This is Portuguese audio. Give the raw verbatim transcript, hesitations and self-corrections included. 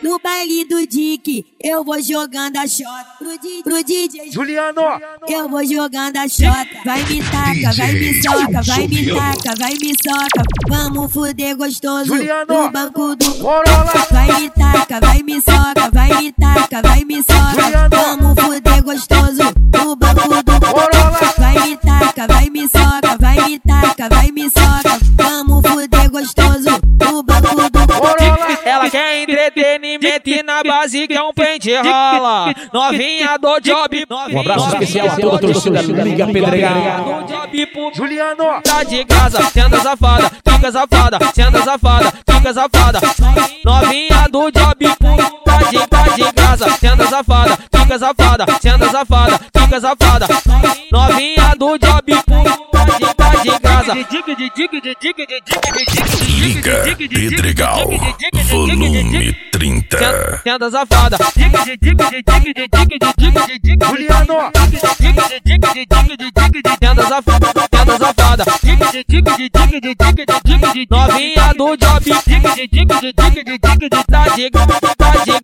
No baile do Dick, eu vou jogando a shot pro, di pro D J Juliano. Eu vou jogando a shot. Vai me taca, vai me soca, vai me taca, vai me soca. Vamos fuder gostoso Juliano. no banco do Corolla. Vai me taca, vai me soca, vai me taca, vai me soca. Juliano. Vamos fuder gostoso no banco do Corolla. Vai me taca, vai me soca, vai me taca, vai me soca. Vamos fuder gostoso no banco do Corolla. Ela quer entretenimento e na base quer um pente rola. Novinha do job. Um abraço especial a toda a torcida da Liga Pedregal. Juliano. Tá de casa, senta safada, fica safada, senta safada, fica safada. Novinha do job, tá de, tá de casa, senta safada, fica safada, senta safada, fica safada. Novinha do job, tá de, tá de casa. Liga Pedregal, volume trinta. Senta safada. Juliano. Senta safada, senta safada. Novinha do job, tá de, tá de